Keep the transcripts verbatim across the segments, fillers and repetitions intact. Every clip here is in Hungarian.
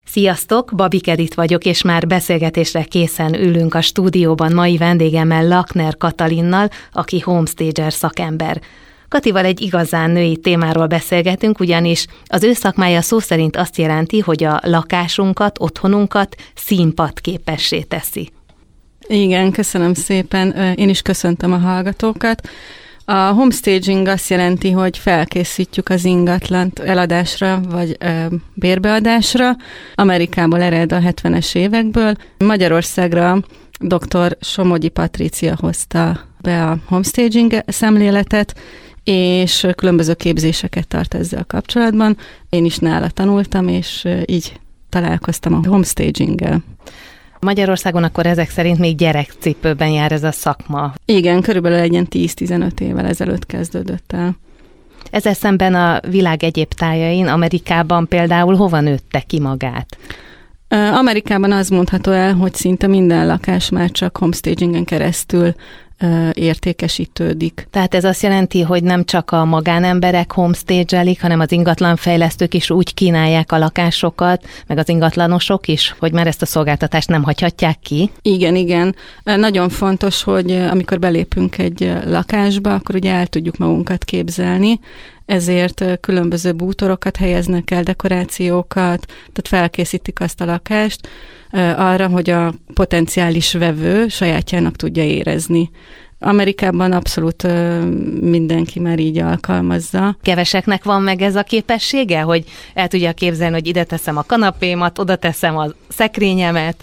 Sziasztok, Babik Edit vagyok, és már beszélgetésre készen ülünk a stúdióban mai vendégemmel, Lakner Katalinnal, aki homestager szakember. Katival egy igazán női témáról beszélgetünk, ugyanis az ő szakmája szó szerint azt jelenti, hogy a lakásunkat, otthonunkat színpadképessé teszi. Igen, köszönöm szépen. Én is köszöntöm a hallgatókat. A homestaging azt jelenti, hogy felkészítjük az ingatlant eladásra vagy ö, bérbeadásra. Amerikából ered a hetvenes évekből. Magyarországra dr. Somogyi Patrícia hozta be a homestaging szemléletet, és különböző képzéseket tart ezzel kapcsolatban. Én is nála tanultam, és így találkoztam a homestaginggel. Magyarországon akkor ezek szerint még gyerekcipőben jár ez a szakma. Igen, körülbelül egy ilyen tíz-tizenöt évvel ezelőtt kezdődött el. Ezzel szemben a világ egyéb tájain, Amerikában például hova nőtte ki magát? Amerikában az mondható el, hogy szinte minden lakás már csak homestagingen keresztül értékesítődik. Tehát ez azt jelenti, hogy nem csak a magánemberek homestagelik, hanem az ingatlanfejlesztők is úgy kínálják a lakásokat, meg az ingatlanosok is, hogy már ezt a szolgáltatást nem hagyhatják ki? Igen, igen. Nagyon fontos, hogy amikor belépünk egy lakásba, akkor ugye el tudjuk magunkat képzelni, ezért különböző bútorokat helyeznek el, dekorációkat, tehát felkészítik azt a lakást arra, hogy a potenciális vevő sajátjának tudja érezni. Amerikában abszolút mindenki már így alkalmazza. Keveseknek van meg ez a képessége, hogy el tudja képzelni, hogy ide teszem a kanapémat, oda teszem a szekrényemet?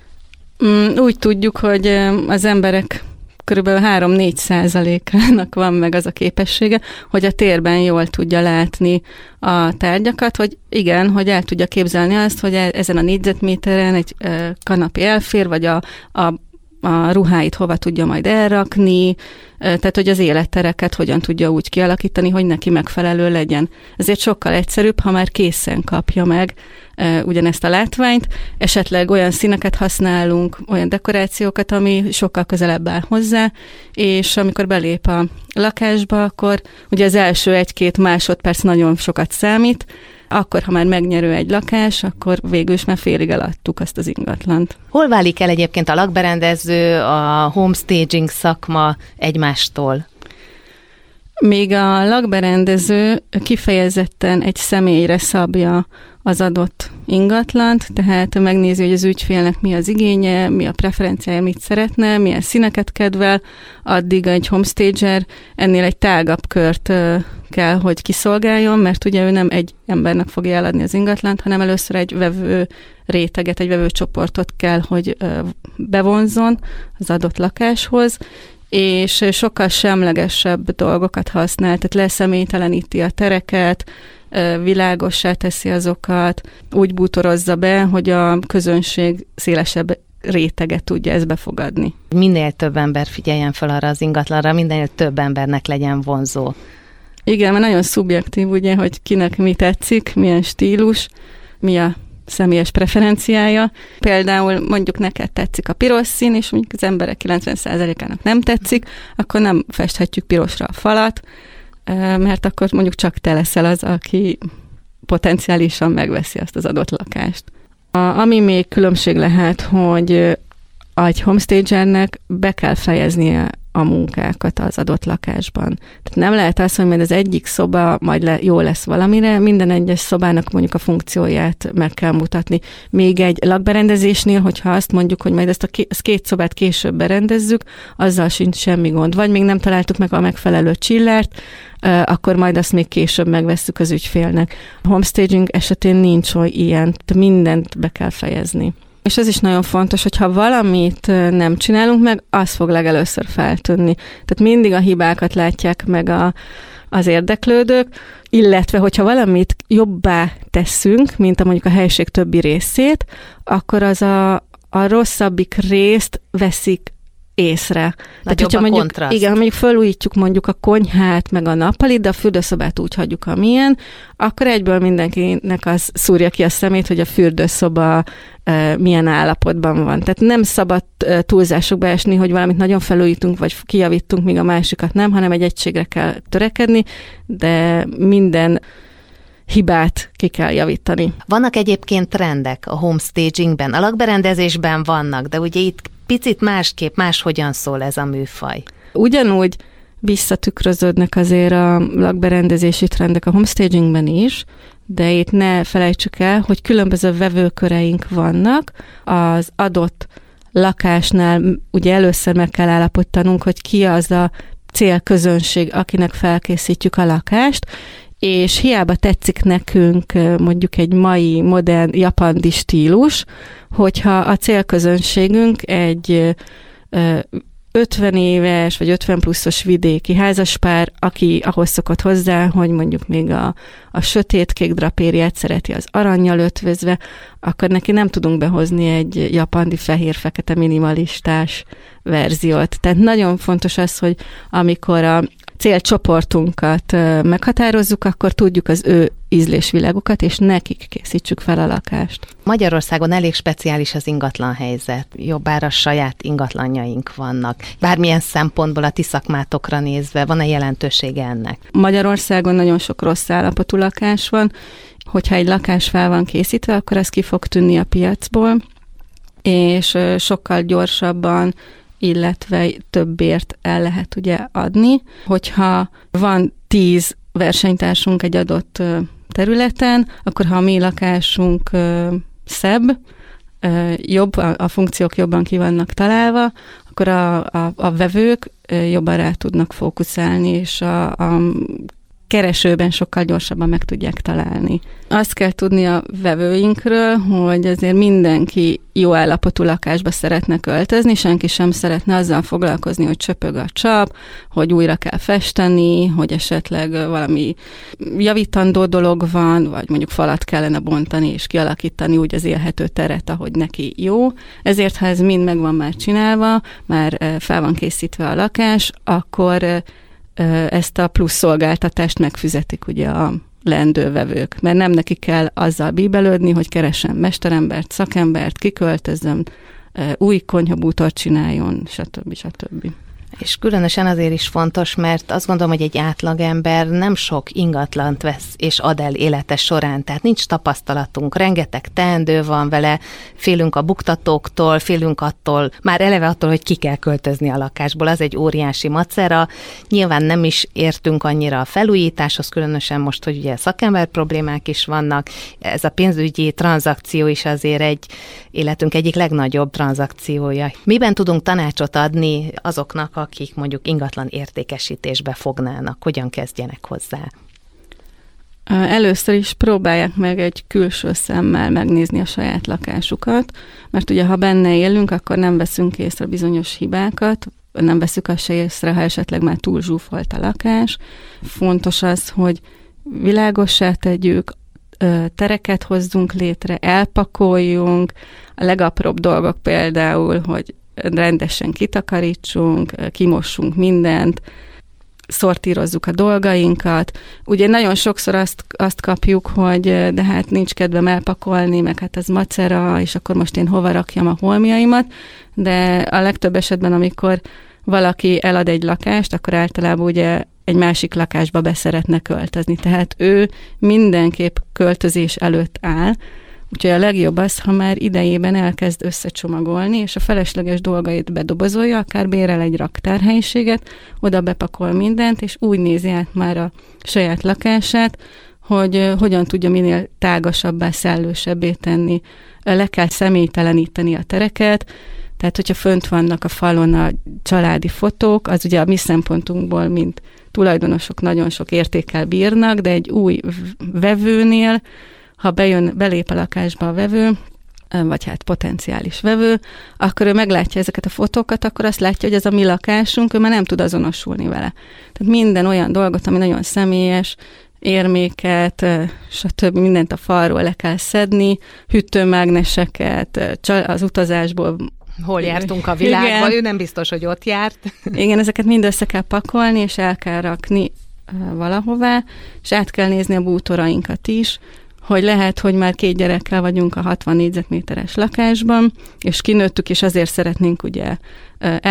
Úgy tudjuk, hogy az emberek körülbelül három-négy százalékának van meg az a képessége, hogy a térben jól tudja látni a tárgyakat, hogy igen, hogy el tudja képzelni azt, hogy ezen a négyzetméteren egy kanapé elfér, vagy a, a, a ruháit hova tudja majd elrakni, tehát hogy az élettereket hogyan tudja úgy kialakítani, hogy neki megfelelő legyen. Ezért sokkal egyszerűbb, ha már készen kapja meg ugyanezt a látványt, esetleg olyan színeket használunk, olyan dekorációkat, ami sokkal közelebb áll hozzá, és amikor belép a lakásba, akkor ugye az első egy-két másodperc nagyon sokat számít, akkor, ha már megnyerő egy lakás, akkor végül is már félig eladtuk azt az ingatlant. Hol válik el egyébként a lakberendező, a homestaging szakma egymástól? Még a lakberendező kifejezetten egy személyre szabja az adott ingatlant, tehát megnézi, hogy az ügyfélnek mi az igénye, mi a preferenciája, mit szeretne, milyen színeket kedvel, addig egy homestager ennél egy tágabb kört kell, hogy kiszolgáljon, mert ugye ő nem egy embernek fogja eladni az ingatlant, hanem először egy vevő réteget, egy vevő csoportot kell, hogy bevonzzon az adott lakáshoz, és sokkal semlegesebb dolgokat használ, tehát leszemélyteleníti a tereket, világossá teszi azokat, úgy bútorozza be, hogy a közönség szélesebb réteget tudja ezt befogadni. Minél több ember figyeljen fel arra az ingatlanra, minél több embernek legyen vonzó. Igen, mert nagyon szubjektív, ugye, hogy kinek mi tetszik, milyen stílus, mi a személyes preferenciája. Például mondjuk neked tetszik a piros szín, és mondjuk az emberek kilencven százalékának nem tetszik, akkor nem festhetjük pirosra a falat, mert akkor mondjuk csak te leszel az, aki potenciálisan megveszi azt az adott lakást. A, ami még különbség lehet, hogy egy homestagernek be kell fejeznie a munkákat az adott lakásban. Tehát nem lehet azt, hogy majd az egyik szoba majd le, jó lesz valamire, minden egyes szobának mondjuk a funkcióját meg kell mutatni. Még egy lakberendezésnél, hogyha azt mondjuk, hogy majd ezt a két, ezt két szobát később berendezzük, azzal sincs semmi gond. Vagy még nem találtuk meg a megfelelő chillert, akkor majd azt még később megvesszük az ügyfélnek. A homestaging esetén nincs olyan ilyen, mindent be kell fejezni. És ez is nagyon fontos, hogyha valamit nem csinálunk meg, az fog legelőször feltűnni. Tehát mindig a hibákat látják meg a, az érdeklődők, illetve hogyha valamit jobbá tesszünk, mint a mondjuk a helység többi részét, akkor az a, a rosszabbik részt veszik észre. Nagyobb Tehát, a mondjuk, kontraszt. igen, mondjuk felújítjuk mondjuk a konyhát, meg a nappalit, de a fürdőszobát úgy hagyjuk, amilyen, akkor egyből mindenkinek az szúrja ki a szemét, hogy a fürdőszoba uh, milyen állapotban van. Tehát nem szabad uh, túlzásokba esni, hogy valamit nagyon felújítunk, vagy kijavítunk, míg a másikat nem, hanem egy egységre kell törekedni, de minden hibát ki kell javítani. Vannak egyébként trendek a homestagingben, a lakberendezésben vannak, de ugye itt picit másképp, máshogyan szól ez a műfaj. Ugyanúgy visszatükröződnek azért a lakberendezési trendek a homestagingben is, de itt ne felejtsük el, hogy különböző vevőköreink vannak. Az adott lakásnál ugye először meg kell állapítanunk, hogy ki az a célközönség, akinek felkészítjük a lakást, és hiába tetszik nekünk mondjuk egy mai, modern, japandi stílus, hogyha a célközönségünk egy ötven éves vagy ötven pluszos vidéki házaspár, aki ahhoz szokott hozzá, hogy mondjuk még a, a sötétkék drapériát szereti az arannyal ötvözve, akkor neki nem tudunk behozni egy japandi fehér-fekete minimalistás verziót. Tehát nagyon fontos az, hogy amikor a célcsoportunkat meghatározzuk, akkor tudjuk az ő ízlésvilágukat, és nekik készítsük fel a lakást. Magyarországon elég speciális az ingatlan helyzet. Jobbára saját ingatlanjaink vannak. Bármilyen szempontból a ti szakmátokra nézve van-e jelentősége ennek? Magyarországon nagyon sok rossz állapotú lakás van. Hogyha egy lakás fel van készítve, akkor az ki fog tűnni a piacból, és sokkal gyorsabban, illetve többért el lehet ugye adni. Hogyha van tíz versenytársunk egy adott területen, akkor ha a mi lakásunk szebb, jobb, a funkciók jobban ki vannak találva, akkor a, a, a vevők jobban rá tudnak fókuszálni, és a, a keresőben sokkal gyorsabban meg tudják találni. Azt kell tudni a vevőinkről, hogy azért mindenki jó állapotú lakásba szeretne költözni, senki sem szeretne azzal foglalkozni, hogy csöpög a csap, hogy újra kell festeni, hogy esetleg valami javítandó dolog van, vagy mondjuk falat kellene bontani és kialakítani úgy az élhető teret, ahogy neki jó. Ezért, ha ez mind meg van már csinálva, már fel van készítve a lakás, akkor ezt a plusz szolgáltatást megfizetik ugye a leendővevők, mert nem neki kell azzal bíbelődni, hogy keressen mesterembert, szakembert, kiköltözzön, új konyhabútort csináljon, stb. stb. És különösen azért is fontos, mert azt gondolom, hogy egy átlagember nem sok ingatlant vesz és ad el élete során, tehát nincs tapasztalatunk, rengeteg teendő van vele, félünk a buktatóktól, félünk attól, már eleve attól, hogy ki kell költözni a lakásból, az egy óriási macera. Nyilván nem is értünk annyira a felújításhoz, különösen most, hogy ugye szakember problémák is vannak, ez a pénzügyi tranzakció is azért egy életünk egyik legnagyobb tranzakciója. Miben tudunk tanácsot adni azoknak, akik mondjuk ingatlan értékesítésbe fognának, hogyan kezdjenek hozzá? Először is próbálják meg egy külső szemmel megnézni a saját lakásukat, mert ugye ha benne élünk, akkor nem veszünk észre bizonyos hibákat, nem veszük azt se észre, ha esetleg már túl zsúfolt a lakás. Fontos az, hogy világossá tegyük, tereket hozzunk létre, elpakoljunk, a legapróbb dolgok például, hogy rendesen kitakarítsunk, kimossunk mindent, szortírozzuk a dolgainkat. Ugye nagyon sokszor azt, azt kapjuk, hogy de hát nincs kedvem elpakolni, meg hát ez macera, és akkor most én hova rakjam a holmiaimat, de a legtöbb esetben, amikor valaki elad egy lakást, akkor általában ugye egy másik lakásba be szeretne költözni. Tehát ő mindenképp költözés előtt áll, úgyhogy a legjobb az, ha már idejében elkezd összecsomagolni, és a felesleges dolgait bedobozolja, akár bérel egy raktárhelyiséget, oda bepakol mindent, és úgy nézi át már a saját lakását, hogy hogyan tudja minél tágasabbá, szellősebbé tenni. Le kell személyteleníteni a tereket, tehát hogyha fönt vannak a falon a családi fotók, az ugye a mi szempontunkból, mint tulajdonosok nagyon sok értékkel bírnak, de egy új vevőnél, ha bejön, belép a lakásba a vevő, vagy hát potenciális vevő, akkor ő meglátja ezeket a fotókat, akkor azt látja, hogy ez a mi lakásunk, ő már nem tud azonosulni vele. Tehát minden olyan dolgot, ami nagyon személyes, érméket, stb. Mindent a falról le kell szedni, hűtőmágneseket, az utazásból. Hol jártunk a világban, igen. Ő nem biztos, hogy ott járt. Igen, ezeket mind össze kell pakolni, és el kell rakni valahová, és át kell nézni a bútorainkat is, hogy lehet, hogy már két gyerekkel vagyunk a hatvan négyzetméteres lakásban, és kinőttük, és azért szeretnénk ugye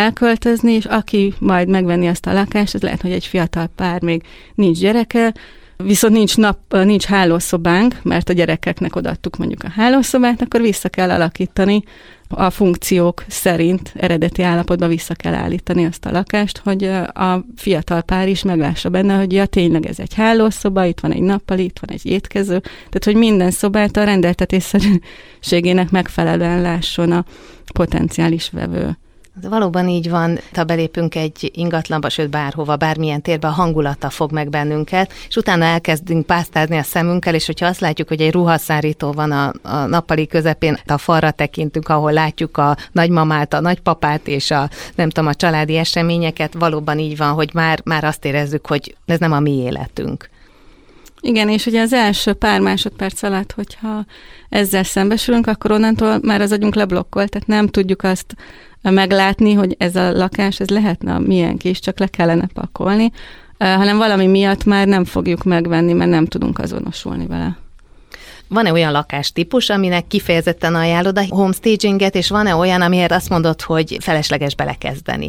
elköltözni, és aki majd megvenni azt a lakást, az lehet, hogy egy fiatal pár még nincs gyereke, viszont nincs, nap, nincs hálószobánk, mert a gyerekeknek odaadtuk mondjuk a hálószobát, akkor vissza kell alakítani a funkciók szerint eredeti állapotba vissza kell állítani azt a lakást, hogy a fiatal pár is meglássa benne, hogy ja, tényleg ez egy hálószoba, itt van egy nappali, itt van egy étkező, tehát hogy minden szobát a rendeltetésszerűségének megfelelően lásson a potenciális vevő. Valóban így van, ha belépünk egy ingatlanba, sőt bárhova, bármilyen térbe, a hangulata fog meg bennünket, és utána elkezdünk pásztázni a szemünkkel, és hogyha azt látjuk, hogy egy ruhaszárító van a, a nappali közepén, a falra tekintünk, ahol látjuk a nagymamát, a nagypapát és a, nem tudom, a családi eseményeket, valóban így van, hogy már, már azt érezzük, hogy ez nem a mi életünk. Igen, és ugye az első pár másodperc alatt, hogyha ezzel szembesülünk, akkor onnantól már az agyunk leblokkolt, tehát nem tudjuk azt meglátni, hogy ez a lakás, ez lehetne a miénk is, csak le kellene pakolni, hanem valami miatt már nem fogjuk megvenni, mert nem tudunk azonosulni vele. Van-e olyan lakástípus, aminek kifejezetten ajánlod a homestaginget, és van-e olyan, amiért azt mondod, hogy felesleges belekezdeni?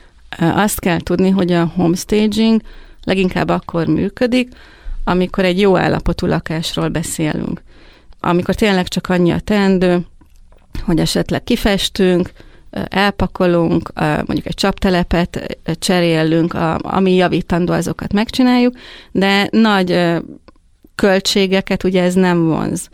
Azt kell tudni, hogy a homestaging leginkább akkor működik, amikor egy jó állapotú lakásról beszélünk. Amikor tényleg csak annyi a teendő, hogy esetleg kifestünk, elpakolunk, mondjuk egy csaptelepet cserélünk, ami javítandó, azokat megcsináljuk, de nagy költségeket ugye ez nem vonz.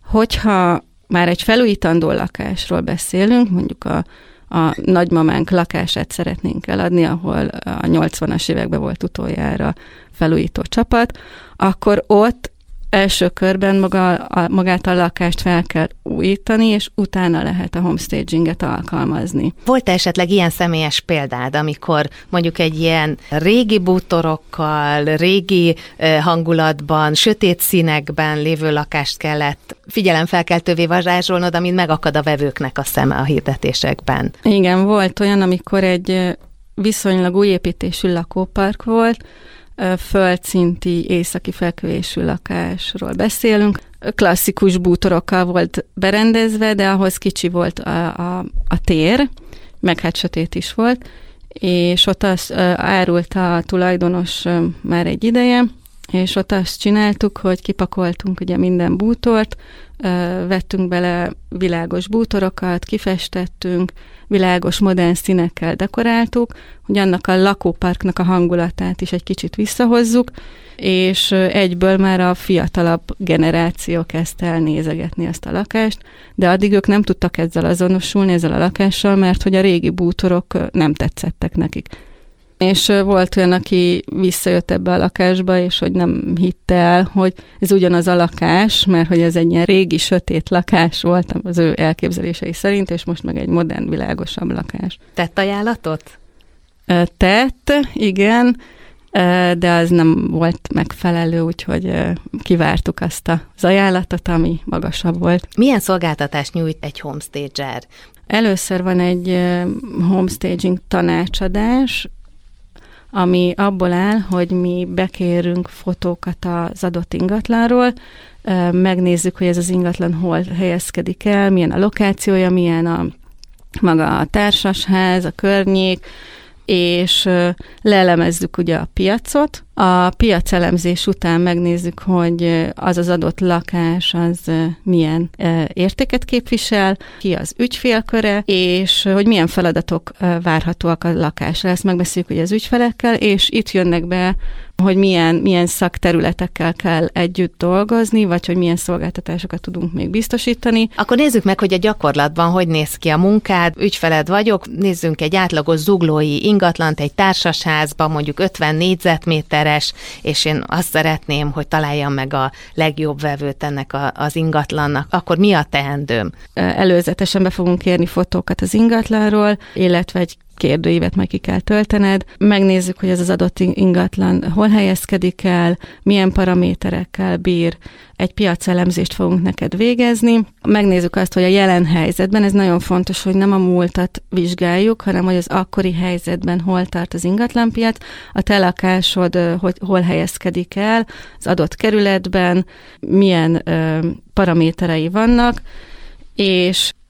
Hogyha már egy felújítandó lakásról beszélünk, mondjuk a, a nagymamánk lakását szeretnénk eladni, ahol a nyolcvanas években volt utoljára felújító csapat, akkor ott első körben maga, a, magát a lakást fel kell újítani, és utána lehet a homestaginget alkalmazni. Volt esetleg ilyen személyes példád, amikor mondjuk egy ilyen régi bútorokkal, régi hangulatban, sötét színekben lévő lakást kellett figyelemfelkeltővé varázsolnod, amin megakad a vevőknek a szeme a hirdetésekben? Igen, volt olyan, amikor egy viszonylag új építésű lakópark volt, földszinti északi fekvésű lakásról beszélünk. Klasszikus bútorokkal volt berendezve, de ahhoz kicsi volt a, a, a tér, meg hát sötét is volt, és ott azt árult a tulajdonos már egy ideje, és ott azt csináltuk, hogy kipakoltunk ugye minden bútort, vettünk bele világos bútorokat, kifestettünk, világos modern színekkel dekoráltuk, hogy annak a lakóparknak a hangulatát is egy kicsit visszahozzuk, és egyből már a fiatalabb generáció kezdte el nézegetni ezt a lakást, de addig ők nem tudtak ezzel azonosulni, ezzel a lakással, mert hogy a régi bútorok nem tetszettek nekik. És volt olyan, aki visszajött ebbe a lakásba, és hogy nem hitte el, hogy ez ugyanaz a lakás, mert hogy ez egy ilyen régi, sötét lakás volt az ő elképzelései szerint, és most meg egy modern, világosabb lakás. Tett ajánlatot? Tett, igen, de az nem volt megfelelő, úgyhogy kivártuk azt az ajánlatot, ami magasabb volt. Milyen szolgáltatást nyújt egy homestager? Először van egy homestaging tanácsadás, ami abból áll, hogy mi bekérünk fotókat az adott ingatlanról, megnézzük, hogy ez az ingatlan hol helyezkedik el, milyen a lokációja, milyen a maga a társasház, a környék, és leelemezzük ugye a piacot. A piacelemzés után megnézzük, hogy az az adott lakás az milyen értéket képvisel, ki az ügyfélköre, és hogy milyen feladatok várhatóak a lakásra. Ezt megbeszéljük ugye az ügyfelekkel, és itt jönnek be, hogy milyen, milyen szakterületekkel kell együtt dolgozni, vagy hogy milyen szolgáltatásokat tudunk még biztosítani. Akkor nézzük meg, hogy a gyakorlatban hogy néz ki a munkád. Ügyfeled vagyok, nézzünk egy átlagos zuglói ingatlant egy társasházban, mondjuk ötven négyzetméteres, és én azt szeretném, hogy találjam meg a legjobb vevőt ennek a, az ingatlannak. Akkor mi a teendőm? Előzetesen be fogunk kérni fotókat az ingatlanról, illetve egy kérdőívet majd ki kell töltened. Megnézzük, hogy ez az adott ingatlan hol helyezkedik el, milyen paraméterekkel bír. Egy piacelemzést fogunk neked végezni. Megnézzük azt, hogy a jelen helyzetben, ez nagyon fontos, hogy nem a múltat vizsgáljuk, hanem hogy az akkori helyzetben hol tart az ingatlanpiac, a te lakásod hogy hol helyezkedik el, az adott kerületben, milyen ö, paraméterei vannak, és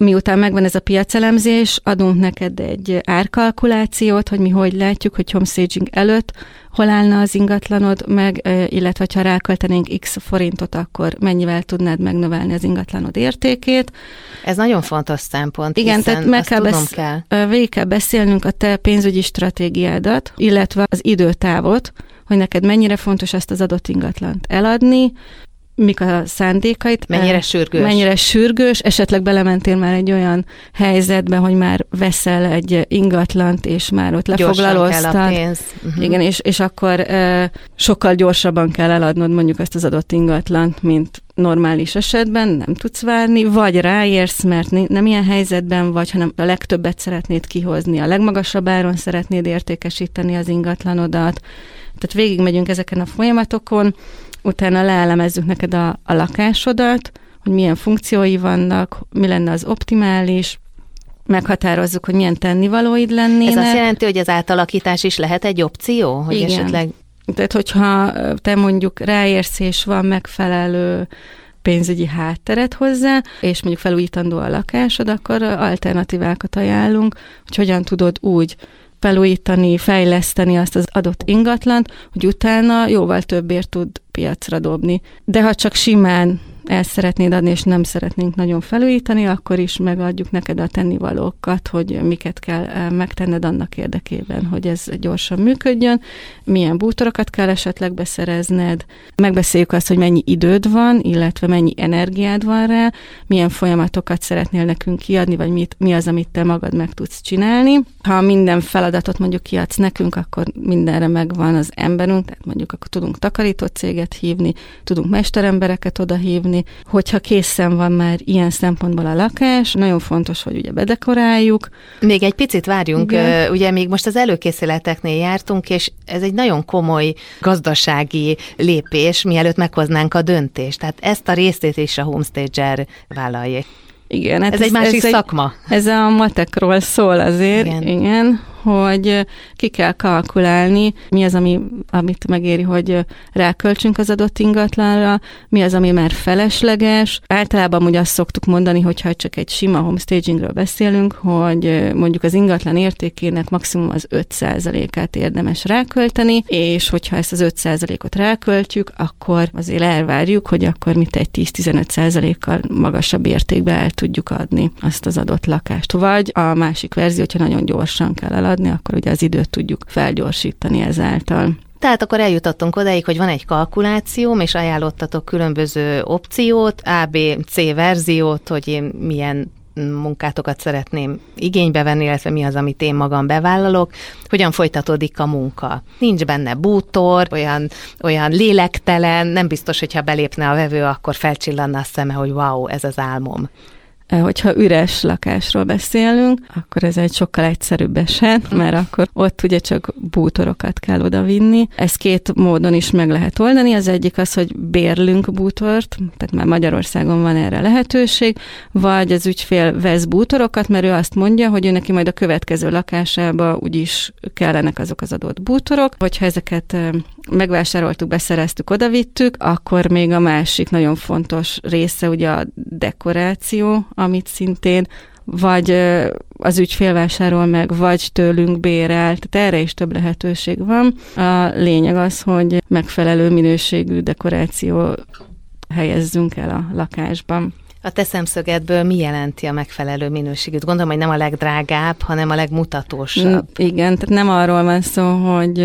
Miután megvan ez a piacelemzés, adunk neked egy árkalkulációt, hogy mi hogy látjuk, hogy homestaging előtt hol állna az ingatlanod meg, illetve ha ráköltenénk x forintot, akkor mennyivel tudnád megnövelni az ingatlanod értékét. Ez nagyon fontos szempont, igen, hiszen tehát meg azt kell tudnom besz- kell. Végig kell beszélnünk a te pénzügyi stratégiádat, illetve az időtávot, hogy neked mennyire fontos ezt az adott ingatlant eladni, mik a szándékait. Mennyire sürgős. Mennyire sürgős, esetleg belementél már egy olyan helyzetbe, hogy már veszel egy ingatlant, és már ott lefoglaloztad. Gyorsan kell a pénz. Uh-huh. Igen, és, és akkor e, sokkal gyorsabban kell eladnod mondjuk ezt az adott ingatlant, mint normális esetben, nem tudsz várni, vagy ráérsz, mert nem ilyen helyzetben vagy, hanem a legtöbbet szeretnéd kihozni, a legmagasabb áron szeretnéd értékesíteni az ingatlanodat. Tehát végigmegyünk ezeken a folyamatokon, utána leelemezzük neked a, a lakásodat, hogy milyen funkciói vannak, mi lenne az optimális, meghatározzuk, hogy milyen tennivalóid lennének. Ez azt jelenti, hogy az átalakítás is lehet egy opció? Hogy igen. Esetleg... Tehát, hogyha te mondjuk ráérsz, és van megfelelő pénzügyi hátteret hozzá, és mondjuk felújítandó a lakásod, akkor alternatívákat ajánlunk, hogy hogyan tudod úgy felújítani, fejleszteni azt az adott ingatlant, hogy utána jóval többért tud piacra dobni. De ha csak simán el szeretnéd adni, és nem szeretnénk nagyon felújítani, akkor is megadjuk neked a tennivalókat, hogy miket kell megtenned annak érdekében, hogy ez gyorsan működjön, milyen bútorokat kell esetleg beszerezned, megbeszéljük azt, hogy mennyi időd van, illetve mennyi energiád van rá, milyen folyamatokat szeretnél nekünk kiadni, vagy mit, mi az, amit te magad meg tudsz csinálni. Ha minden feladatot mondjuk kiadsz nekünk, akkor mindenre megvan az emberünk, tehát mondjuk akkor tudunk takarító céget hívni, tudunk mesterembereket odahívni, hogyha készen van már ilyen szempontból a lakás, nagyon fontos, hogy ugye bedekoráljuk. Még egy picit várjunk, igen. Ugye még most az előkészületeknél jártunk, és ez egy nagyon komoly gazdasági lépés, mielőtt meghoznánk a döntést. Tehát ezt a részét is a Homestager vállalja. Igen, hát ez, ez egy másik ez szakma. Egy, ez a matekról szól azért, igen. igen, hogy ki kell kalkulálni, mi az, ami, amit megéri, hogy ráköltsünk az adott ingatlanra, mi az, ami már felesleges. Általában ugye azt szoktuk mondani, hogyha csak egy sima homestagingről beszélünk, hogy mondjuk az ingatlan értékének maximum az öt százalékát érdemes rákölteni, és hogyha ezt az öt százalékot ráköltjük, akkor azért elvárjuk, hogy akkor mit egy tíz-tizenöt százalékkal magasabb értékbe el tudjuk adni azt az adott lakást. Vagy a másik verzió, hogyha nagyon gyorsan kell eladni, akkor ugye az időt tudjuk felgyorsítani ezáltal. Tehát akkor eljutottunk odáig, hogy van egy kalkulációm, és ajánlottatok különböző opciót, A, B, C verziót, hogy én milyen munkátokat szeretném igénybe venni, illetve mi az, amit én magam bevállalok, hogyan folytatódik a munka. Nincs benne bútor, olyan, olyan lélektelen, nem biztos, hogyha belépne a vevő, akkor felcsillanna a szeme, hogy wow, ez az álmom. Hogyha üres lakásról beszélünk, akkor ez egy sokkal egyszerűbb eset, mert akkor ott ugye csak bútorokat kell odavinni. Ezt két módon is meg lehet oldani. Az egyik az, hogy bérlünk bútort, tehát már Magyarországon van erre lehetőség, vagy az ügyfél vesz bútorokat, mert ő azt mondja, hogy ő neki majd a következő lakásába úgyis kellenek azok az adott bútorok. Hogyha ezeket megvásároltuk, beszereztük, odavittük, akkor még a másik nagyon fontos része ugye a dekoráció, amit szintén vagy az ügyfél vásárol meg, vagy tőlünk bérel, tehát erre is több lehetőség van. A lényeg az, hogy megfelelő minőségű dekoráció helyezzünk el a lakásban. A te szemszögedből mi jelenti a megfelelő minőségűt? Gondolom, hogy nem a legdrágább, hanem a legmutatósabb. Igen, tehát nem arról van szó, hogy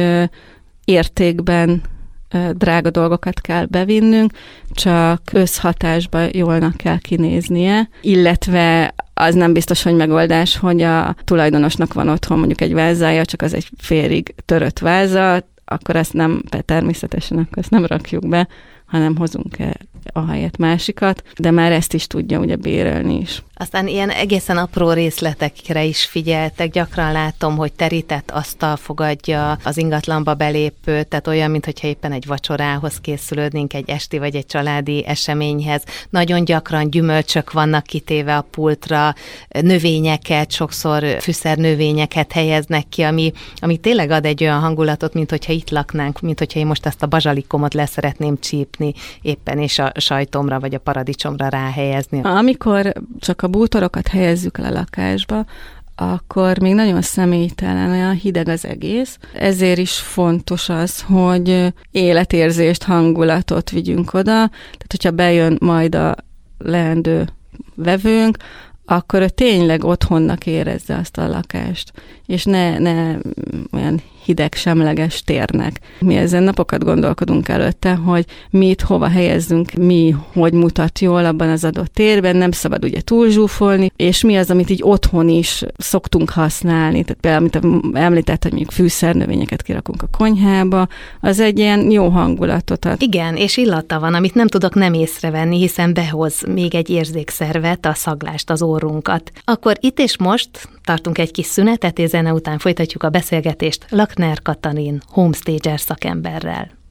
értékben drága dolgokat kell bevinnünk, csak összhatásban jólnak kell kinéznie, illetve az nem biztos, hogy megoldás, hogy a tulajdonosnak van otthon mondjuk egy vázája, csak az egy félig törött váza, akkor ezt nem, természetesen akkor ezt nem rakjuk be, hanem hozunk ahelyett másikat, de már ezt is tudja ugye bérelni is. Aztán ilyen egészen apró részletekre is figyeltek. Gyakran látom, hogy terített asztal fogadja az ingatlanba belépőt, tehát olyan, mintha éppen egy vacsorához készülődnénk, egy esti vagy egy családi eseményhez. Nagyon gyakran gyümölcsök vannak kitéve a pultra, növényeket, sokszor fűszernövényeket helyeznek ki, ami, ami tényleg ad egy olyan hangulatot, mint hogyha itt laknánk, mint hogyha én most ezt a bazsalikomot leszeretném csíp, csípni, éppen is a sajtomra vagy a paradicsomra ráhelyezni. Amikor csak a bútorokat helyezzük el a lakásba, akkor még nagyon személytelen, olyan hideg az egész. Ezért is fontos az, hogy életérzést, hangulatot vigyünk oda. Tehát, hogyha bejön majd a leendő vevőnk, akkor ő tényleg otthonnak érezze azt a lakást, és ne, ne olyan hideg, semleges térnek. Mi ezen napokat gondolkodunk előtte, hogy mit, hova helyezzünk, mi, hogy mutat jól abban az adott térben, nem szabad ugye túlzsúfolni, és mi az, amit így otthon is szoktunk használni. Tehát például, amit említett, hogy mondjuk fűszernövényeket kirakunk a konyhába, az egy ilyen jó hangulatot ad. Igen, és illata van, amit nem tudok nem észrevenni, hiszen behoz még egy érzékszervet, a szaglást, az orrunkat. Akkor itt és most tartunk egy kis szünetet, és zene után folytatjuk a beszélgetést Lakner Katalin homestager szakemberrel.